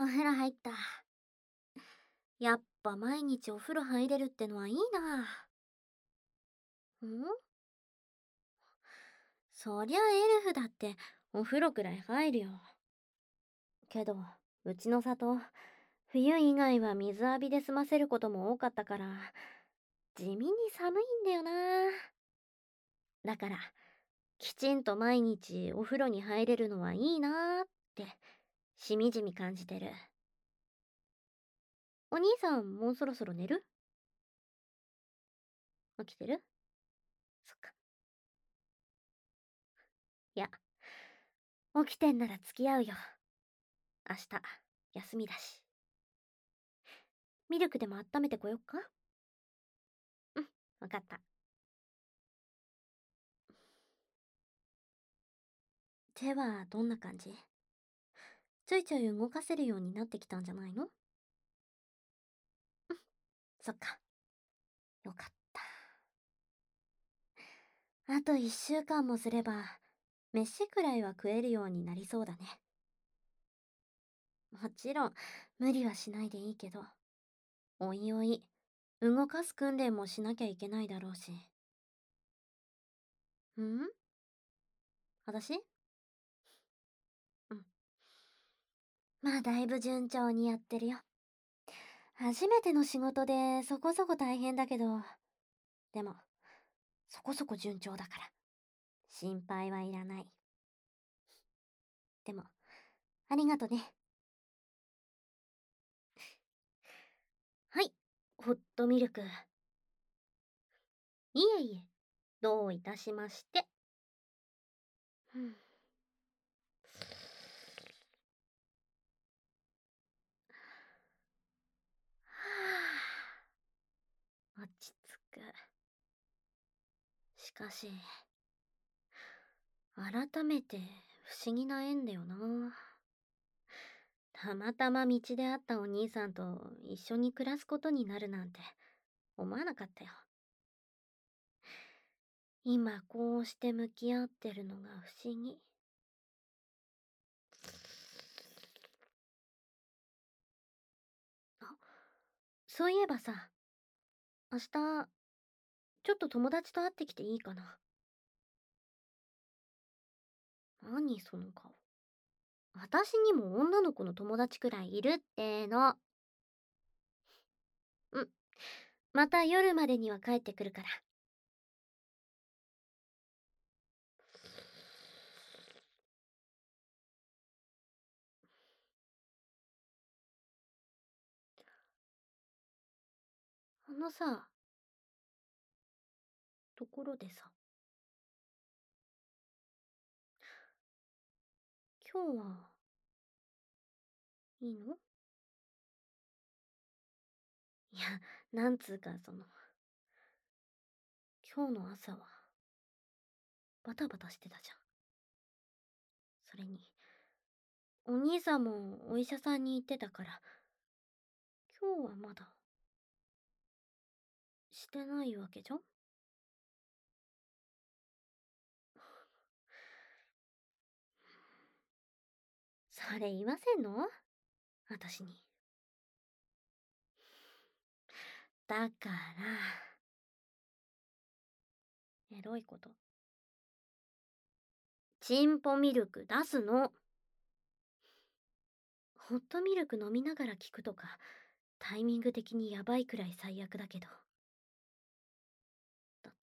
お風呂入った。やっぱ毎日お風呂入れるってのはいいな。そりゃエルフだってお風呂くらい入るよ。けど、うちの里、冬以外は水浴びで済ませることも多かったから、地味に寒いんだよな。だから、きちんと毎日お風呂に入れるのはいいなって、しみじみ感じてる。お兄さん、もうそろそろ寝る？起きてる？そっか。いや、起きてんなら付き合うよ。明日、休みだし。ミルクでも温めてこよっか？うん、わかった。手はどんな感じ？ちょいちょい動かせるようになってきたんじゃないの？そっか。よかった。あと1週間もすれば、飯くらいは食えるようになりそうだね。もちろん、無理はしないでいいけど、おいおい、動かす訓練もしなきゃいけないだろうし。私？うん。まあ、だいぶ順調にやってるよ。初めての仕事でそこそこ大変だけど、でも、そこそこ順調だから、心配はいらない。でも、ありがとね。はい、ホットミルク。いえいえ、どういたしまして。うん。はあ、落ち着く。しかし、改めて不思議な縁だよな。たまたま道で会ったお兄さんと一緒に暮らすことになるなんて思わなかったよ。今こうして向き合ってるのが不思議。あ、そういえばさ、明日、ちょっと友達と会ってきていいかな？何その顔。私にも女の子の友達くらいいるっての。うん。また夜までには帰ってくるから。あのさ、ところでさ、今日はいいの？いや、なんつうか今日の朝はバタバタしてたじゃん。それに、お兄さんもお医者さんに行ってたから、今日はまだ、してないわけじゃん？それ言わせんの？私に。だから、エロいこと。チンポミルク出すの。ホットミルク飲みながら聞くとか、タイミング的にヤバいくらい最悪だけど。だって、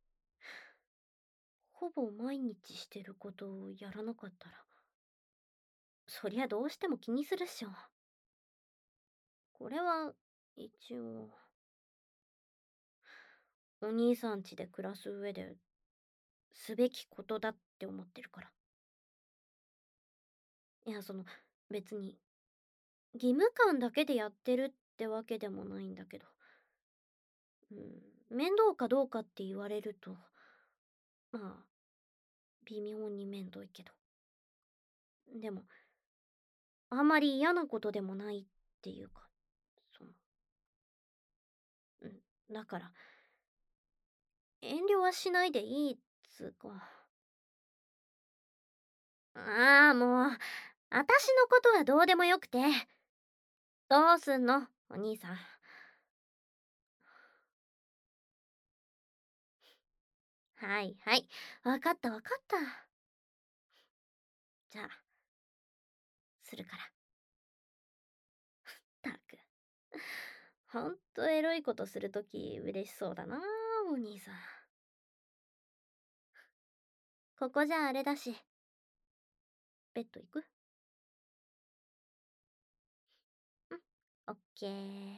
ほぼ毎日してることをやらなかったら、そりゃどうしても気にするっしょ。これは、一応、お兄さん家で暮らす上で、すべきことだって思ってるから。いや、別に、義務感だけでやってるってわけでもないんだけど。面倒かどうかって言われると、まあ、微妙に面倒いけど。でも、あんまり嫌なことでもないっていうか、その、だから、遠慮はしないでいいっつうか。ああ、もう、 私のことはどうでもよくて。どうすんのお兄さん。はいはい。わかったわかった。じゃあ、するから。たく。ほんとエロいことするとき嬉しそうだな、お兄さん。ここじゃあれだし、ベッド行く？うん、オッケー。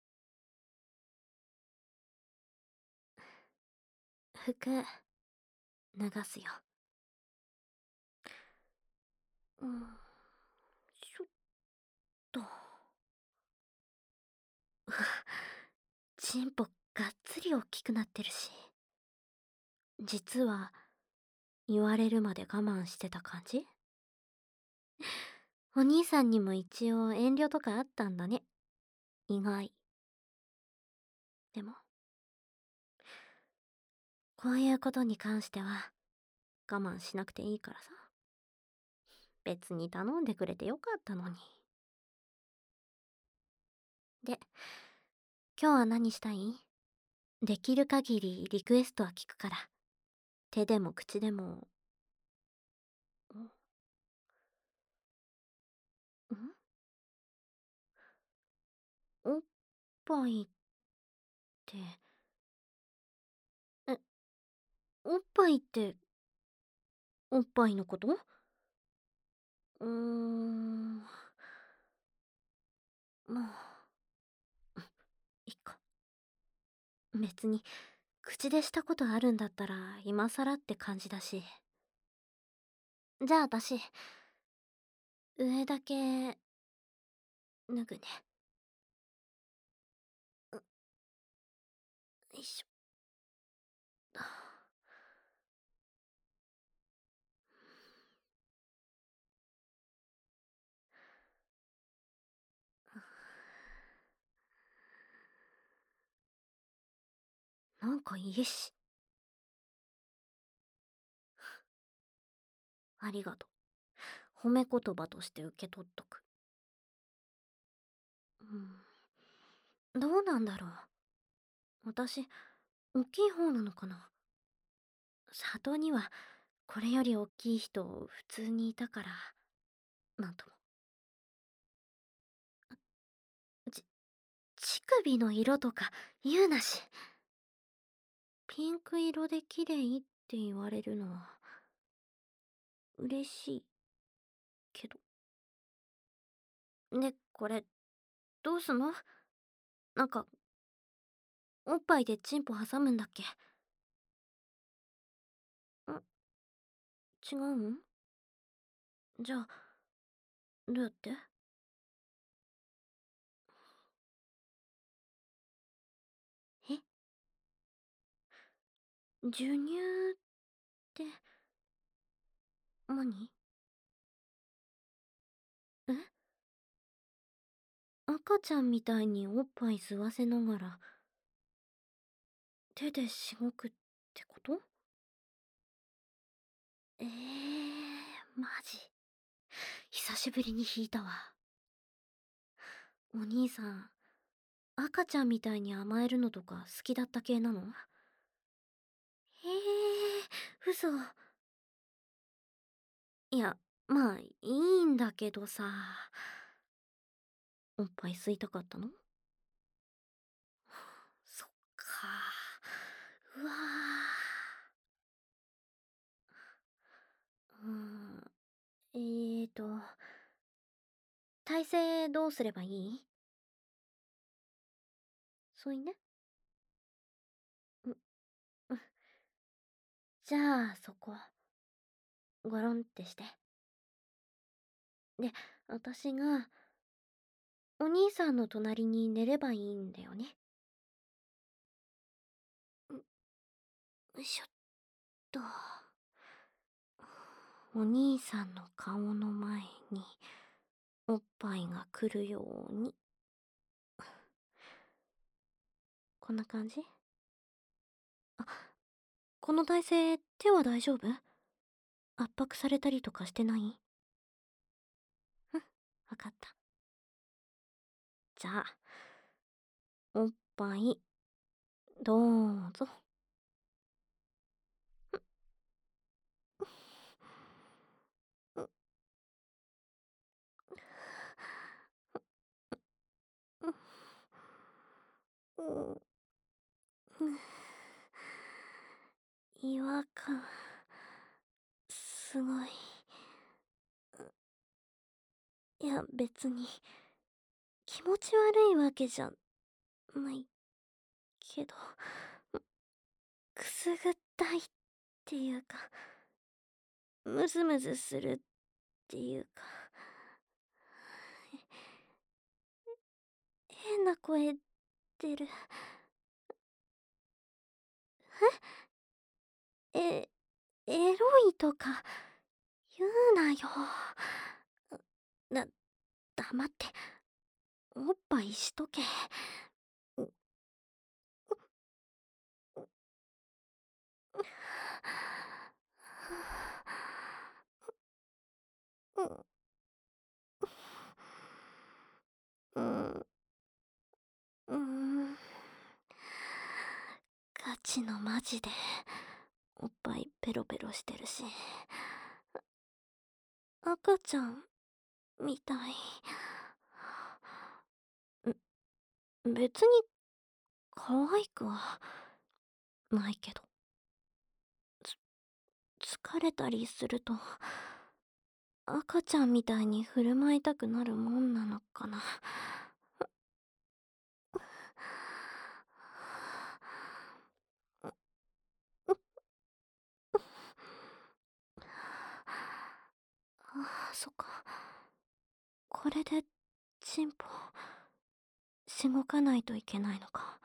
服、脱がすよ。うん、ちょっと。チンポがっつり大きくなってるし。実は、言われるまで我慢してた感じ？お兄さんにも一応遠慮とかあったんだね。意外。でも、こういうことに関しては、我慢しなくていいからさ。別に頼んでくれてよかったのに。で、今日は何したい？できる限りリクエストは聞くから。手でも口でも。んおっぱいって、え、おっぱいって、おっぱいのこと？まあ、いっか。別に、口でしたことあるんだったら、今更って感じだし。じゃあ私、上だけ、脱ぐね。よいしょ。なんかいいし。ありがとう。褒め言葉として受け取っとく。どうなんだろう。私、大きい方なのかな。里には、これより大きい人普通にいたから、なんとも。ち、乳首の色とか言うなし。ピンク色で綺麗って言われるのは、嬉しいけど。で、これ、どうすんの？なんか、おっぱいでチンポ挟むんだっけ？違うん？じゃあ、どうやって？え、授乳って何？え、赤ちゃんみたいにおっぱい吸わせながら手でしごくってこと？マジ久しぶりに引いたわ。お兄さん、赤ちゃんみたいに甘えるのとか好きだった系なの？嘘。いや、まあいいんだけどさ。おっぱい吸いたかったの？そっか。うわー。体勢どうすればいい？そういね。うん、うん。じゃあ、そこ、ゴロンってして。で、私が、お兄さんの隣に寝ればいいんだよね。よいしょっと。お兄さんの顔の前に、おっぱいが来るように。こんな感じ？あ、この体勢、手は大丈夫？圧迫されたりとかしてない？ わかった。じゃあ、おっぱい、どうぞ。違和感、すごい。いや、別に、気持ち悪いわけじゃないけど、くすぐったいっていうか、ムズムズするっていうか、変な声出る。え、エロいとか言うなよ。な、黙って、おっぱいしとけ。うん、うん。ガチのマジで、おっぱいペロペロしてるし。赤ちゃん、みたい。別に、可愛くは、ないけど。疲れたりすると、赤ちゃんみたいに振る舞いたくなるもんなのかな。ああ、そっか。これで、チンポ、しごかないといけないのか。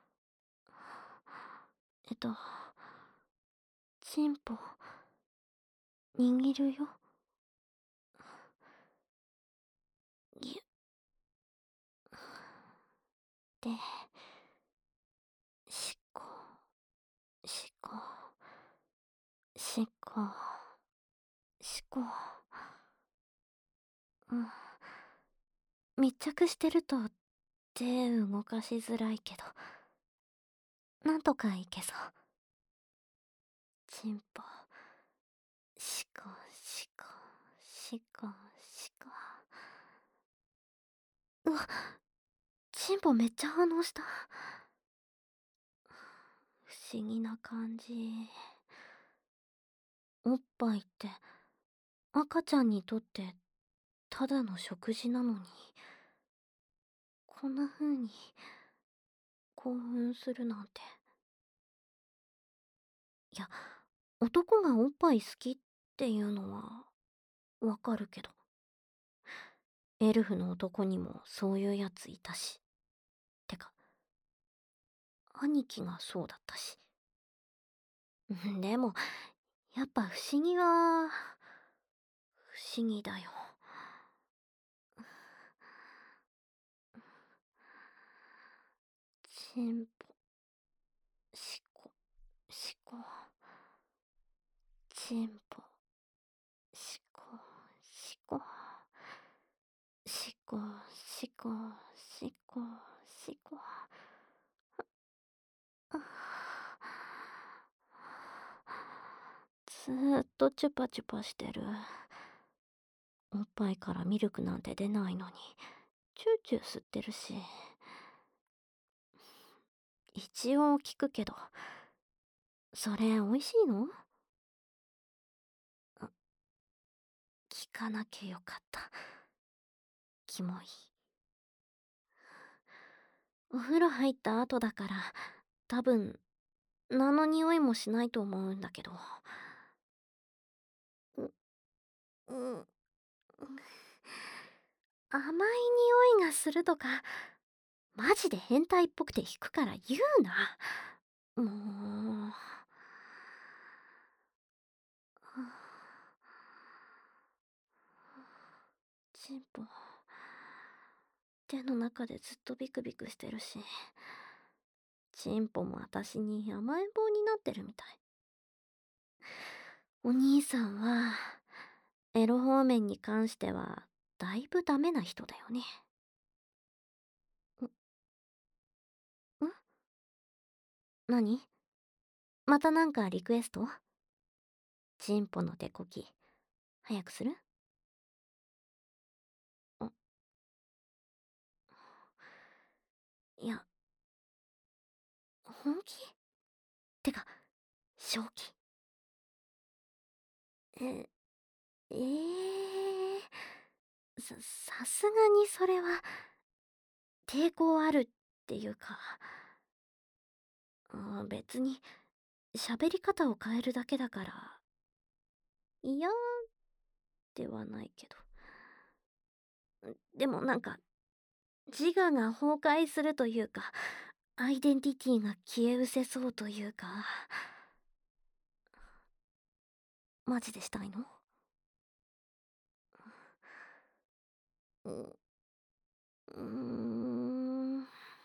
チンポ、握るよ。ぎゅ、で、しっこ、しっこ、しっこ、しっこ。うん。密着してると、手動かしづらいけど、なんとかいけそう。チンポ、しこ、しこ、しこ、しこ。うわ、チンポめっちゃ反応した。不思議な感じ。おっぱいって赤ちゃんにとってただの食事なのに、こんな風に興奮するなんて。いや、男がおっぱい好きっていうのはわかるけど、エルフの男にもそういうやついたし。てか、兄貴がそうだったし。でも、やっぱ不思議は、不思議だよ。チンポ、しこ、しこ、チンポ、しこ、しこ、しこ、しこ、しこ、しこ。ずーっとチュパチュパしてる。おっぱいからミルクなんて出ないのに、チューチュー吸ってるし。一応聞くけど、それ美味しいの？聞かなきゃよかった。キモい。お風呂入った後だから、多分、何の匂いもしないと思うんだけど。うん、甘い匂いがするとか、マジで変態っぽくて引くから言うな。もう。チンポ、手の中でずっとビクビクしてるし、チンポも私に甘えん坊になってるみたい。お兄さんは、エロ方面に関してはだいぶダメな人だよね。ん何？またなんかリクエスト？チンポの手こき、早くする？んいや、本気？てか、正気？え、えさすがにそれは、抵抗あるっていうか、別に、喋り方を変えるだけだから、嫌ではないけど。でもなんか、自我が崩壊するというか、アイデンティティが消え失せそうというか、マジでしたいの？ううーん。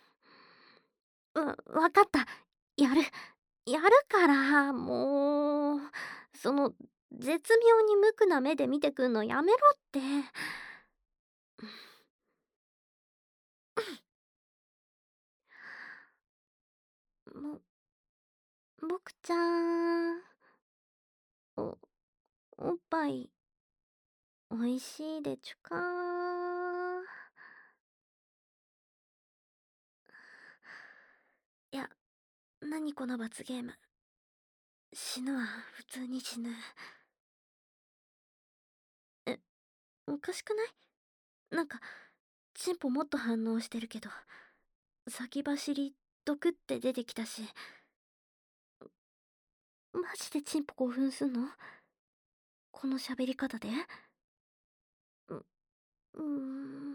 わかった。やる。やるから、もう。その、絶妙に無垢な目で見てくんのやめろって。も、僕ちゃん。お、おっぱい、おいしいでちゅか？いや、何この罰ゲーム。死ぬわ、普通に死ぬ。え、おかしくない？なんか、チンポもっと反応してるけど、先走り、ドクって出てきたし、マジでチンポ興奮すんの？この喋り方で？う、うーん。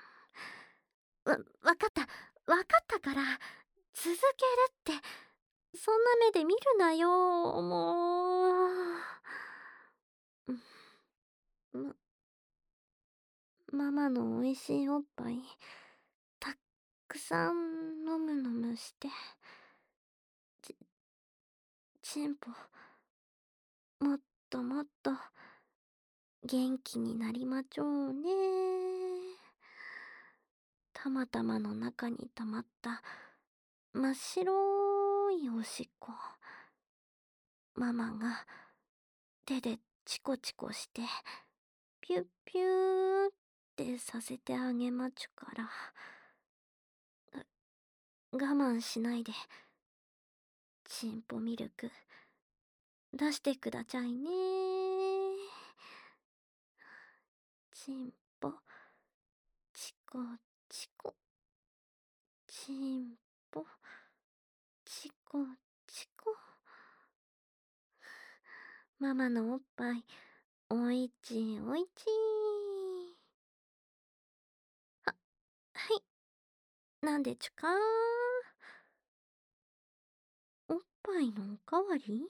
わかった。わかったから、続けるって、そんな目で見るなよ、もう。ま、ママの美味しいおっぱい、たっくさん飲む飲むして、ち、チンポ、もっともっと、元気になりまちょうね。たまたまの中に溜まった真っ白いおしっこ。ママが手でチコチコして、ピュッピューってさせてあげまちゅから、我慢しないで、チンポミルク、出してくだちゃいね。チンポ、チコチコ、チンポ、チコチコ。ママのおっぱい、おいちおいち。はい、なんでちゅか？おっぱいのおかわり？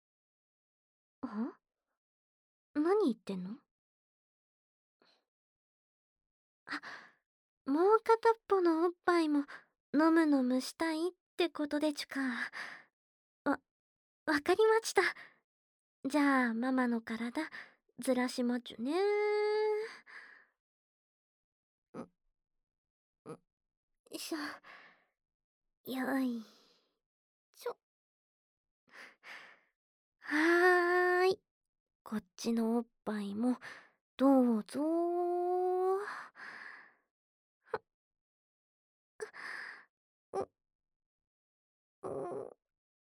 あ、何言ってんの？あ、もう片っぽのおっぱいも飲む飲むしたいってことでちゅか？わ、わかりました。じゃあ、ママの体、ずらしまちゅね。ん、ん、よいしょ。よいしょ。はーい。こっちのおっぱいも、どうぞー。う、う、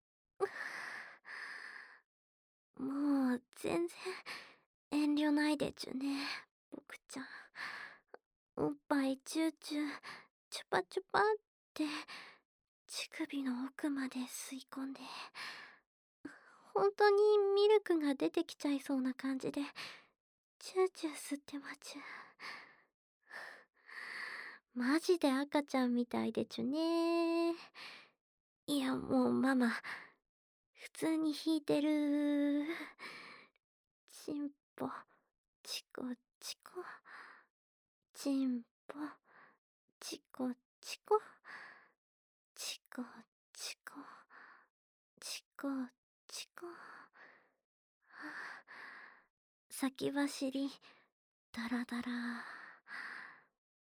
もう、全然、遠慮ないでちゅね、僕ちゃん。おっぱいチューチュー、チュパチュパって、乳首の奥まで吸い込んで、本当にミルクが出てきちゃいそうな感じで、チューチュー吸ってまちゅ。マジで赤ちゃんみたいでちゅね。いや、もうママ、普通に引いてる。チンポ、チコチコ、チンポ、チコチコ、チコチコ、チコチコ。はあ、先走り、ダラダラ。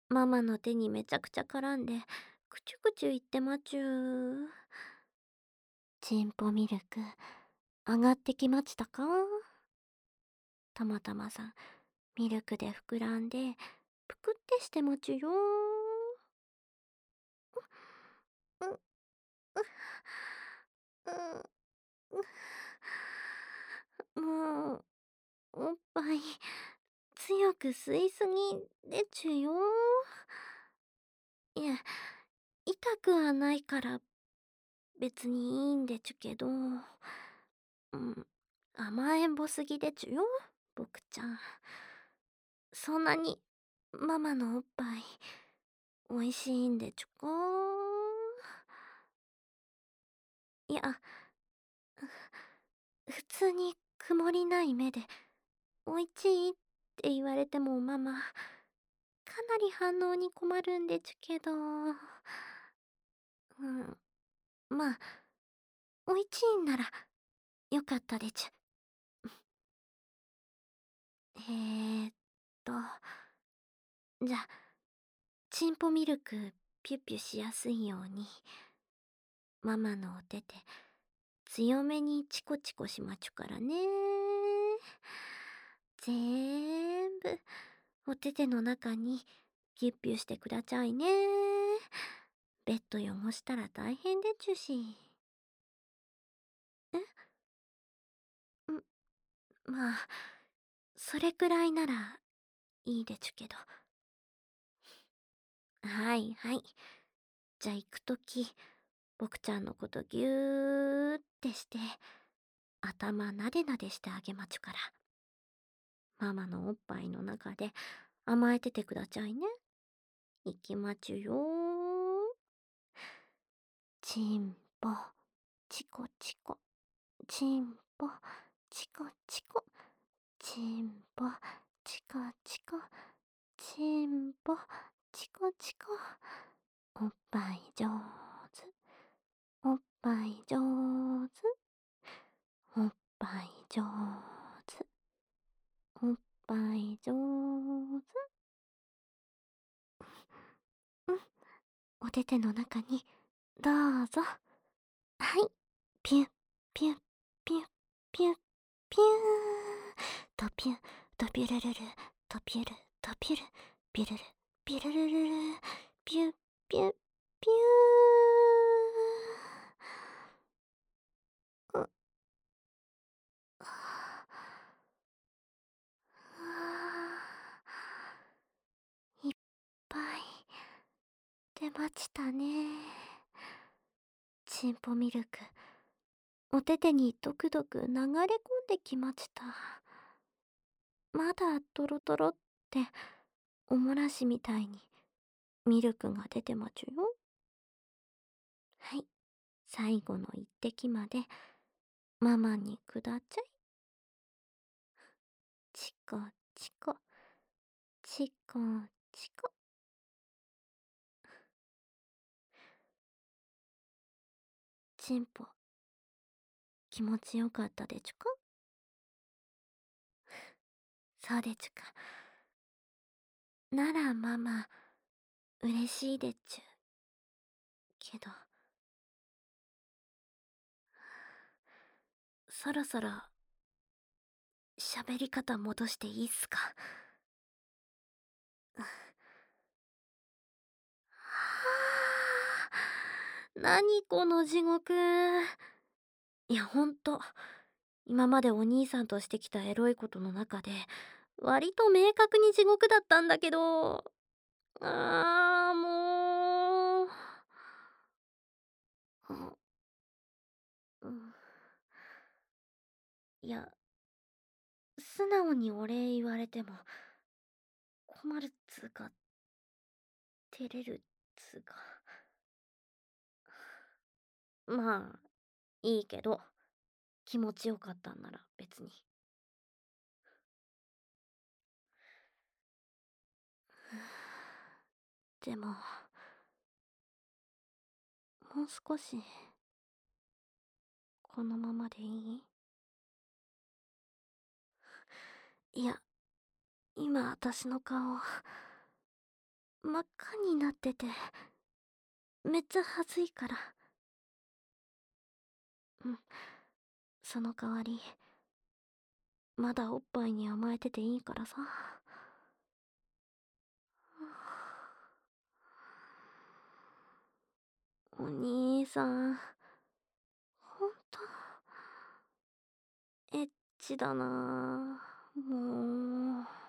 ママの手にめちゃくちゃ絡んで、くちゅくちゅ言ってまちゅー。チンポミルク、上がってきましたか？たまたまさん、ミルクで膨らんで、ぷくってしてまちゅよー。う、う、もう、おっぱい、強く吸いすぎでちゅよー。いや、痛くはないから、別にいいんでちゅけど、甘えんぼすぎでちゅよ、僕ちゃん。そんなに、ママのおっぱい、おいしいんでちゅか？いや、普通に曇りない目で、おいちいって言われてもママ、かなり反応に困るんでちゅけど、まあ、おいちいんなら、よかったでちゅ。えーっと、じゃあ、チンポミルクピュッピュしやすいように、ママのお手で強めにチコチコしまちゅからね。ぜーんぶ、お手手の中にピュッピュしてくだちゃいね。ベッド汚したら大変でちゅし。えまあ、それくらいならいいでちゅけど。はいはい。じゃあ行くとき、僕ちゃんのことぎゅーってして、頭なでなでしてあげまちゅから。ママのおっぱいの中で甘えててくだちゃいね。いきまちゅよー。チンポ、チコチコ、チンポ、チコチコ、チンポ、チコチコ、チンポ、チコチコ。おっぱい上手、おっぱい上手、おっぱい上手、おっぱい上手。うん、お手手の中に、どうぞ。はい。ピュッ、ピュッ、ピュッ、ピュッ、ピュー。とピュッ、とピュルルル、とピュル、とピュル、ピュルル、ピュルルルル、ピュッ、ピュッ、ピュー。いっぱい出ましたね。チンポミルク、お手手にドクドク流れ込んできました。まだトロトロっておもらしみたいにミルクが出てまちゅよ。はい、最後の一滴までママにくだちゃい。チコチコ、チコチコ。チンポ、気持ちよかったでちゅか？そうでちゅか。ならママ、嬉しいでちゅ。けど、そろそろ喋り方戻していいっすか？はあ、何この地獄。いや、ほんと、今までお兄さんとしてきたエロいことの中で、割と明確に地獄だったんだけど、もう。あ、うん。いや、素直にお礼言われても、困るっつうか、照れるっつうか。まあ、いいけど、気持ちよかったんなら別に。でも、もう少し、このままでいい？いや、今私の顔、 真っ赤になってて、めっちゃ恥ずいから。うん。その代わり、まだおっぱいに甘えてていいからさ。お兄さん、ほんと、エッチだなぁ。もう。